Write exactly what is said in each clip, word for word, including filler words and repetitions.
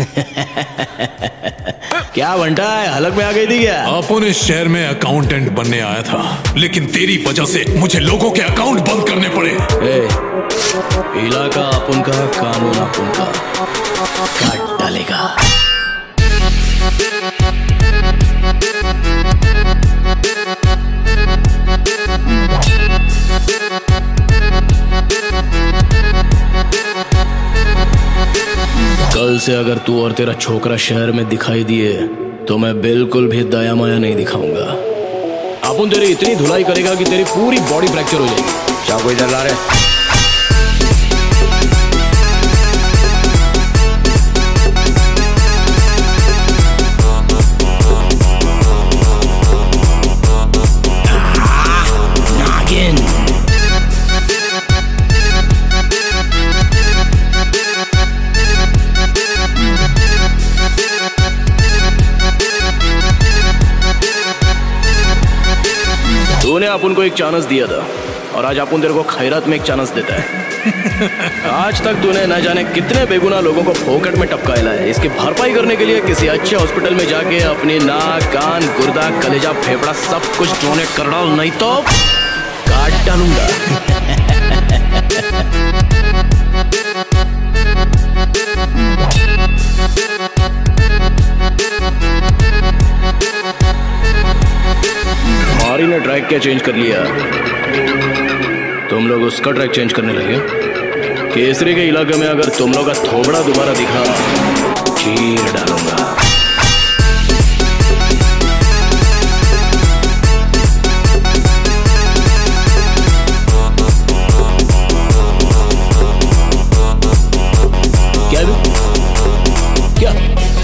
क्या बंटा है, हलक में आ गई थी क्या? अपन इस शहर में अकाउंटेंट बनने आया था, लेकिन तेरी वजह से मुझे लोगों के अकाउंट बंद करने पड़े। ए, इलाका अपन का, कानून अपन का, काट डालेगा। कल से अगर तू और तेरा छोकरा शहर में दिखाई दिए तो मैं बिल्कुल भी दया माया नहीं दिखाऊंगा। अपन तेरी इतनी धुलाई करेगा कि तेरी पूरी बॉडी फ्रैक्चर हो जाएगी। चाकू इधर ला रहे। तूने अपन को एक चांस दिया था और आज अपन तेरे को खैरात में एक चांस देता है। आज तक तूने न जाने कितने बेगुनाह लोगों को फोकट में टपकाया है। इसकी भरपाई करने के लिए किसी अच्छे हॉस्पिटल में जाके अपनी नाक, कान, गुर्दा, कलेजा, फेफड़ा सब कुछ डोनेट कर डाल, नहीं तो काट डालूंगा। मारी ने ट्रैक क्या चेंज कर लिया, तुम लोग उसका ट्रैक चेंज करने लगे। केसरी के इलाके में अगर तुम लोग का थोबड़ा दोबारा दिखा, चीर डालूंगा। क्या भी? क्या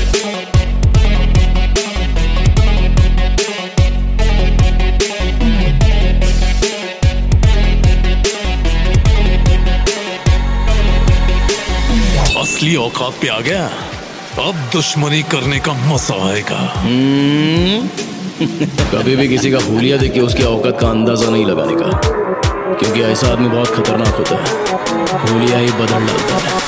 असली औकात पे आ गया, अब दुश्मनी करने का मजा आएगा। कभी भी किसी का हुलिया देख के उसकी औकात का अंदाजा नहीं लगाने का, क्योंकि ऐसा आदमी बहुत खतरनाक होता है। हुलिया ही बदल डालता है।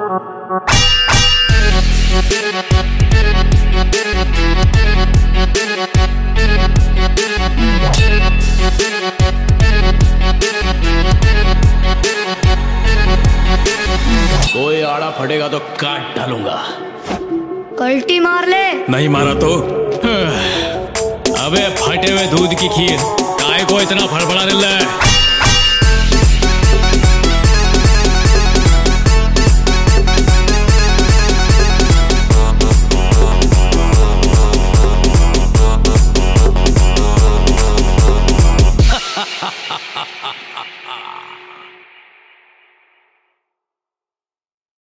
कोई आड़ा फटेगा तो काट डालूंगा। कल्टी मार ले। नहीं मारा तो? अबे फटे हुए दूध की खीर, काय को इतना फड़फड़ा रहा है?